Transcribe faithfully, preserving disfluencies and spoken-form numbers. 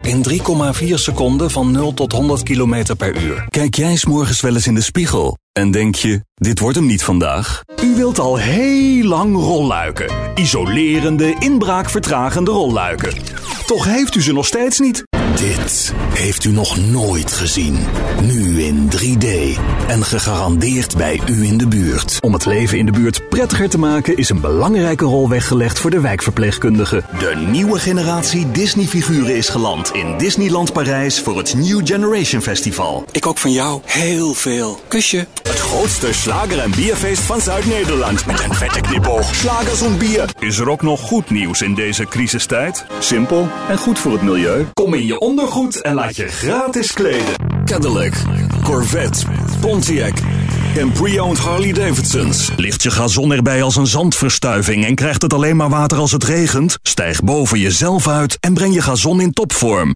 In drie komma vier seconden van nul tot honderd kilometer per uur. Kijk jij 's morgens wel eens in de spiegel en denk je, dit wordt hem niet vandaag? U wilt al heel lang rolluiken. Isolerende, inbraakvertragende rolluiken. Toch heeft u ze nog steeds niet. Dit heeft u nog nooit gezien. Nu in drie D. En gegarandeerd bij u in de buurt. Om het leven in de buurt prettiger te maken is een belangrijke rol weggelegd voor de wijkverpleegkundigen. De nieuwe generatie Disney-figuren is geland in Disneyland Parijs voor het New Generation Festival. Ik ook van jou heel veel. Kusje. Het grootste slager- en bierfeest van Zuid-Nederland. Met een vette knipoog. Slagers en bier. Is er ook nog goed nieuws in deze crisistijd? Simpel en goed voor het milieu. Kom in je ondergoed en laat je gratis kleden. Cadillac, Corvette, Pontiac en pre-owned Harley-Davidsons. Ligt je gazon erbij als een zandverstuiving en krijgt het alleen maar water als het regent? Stijg boven jezelf uit en breng je gazon in topvorm.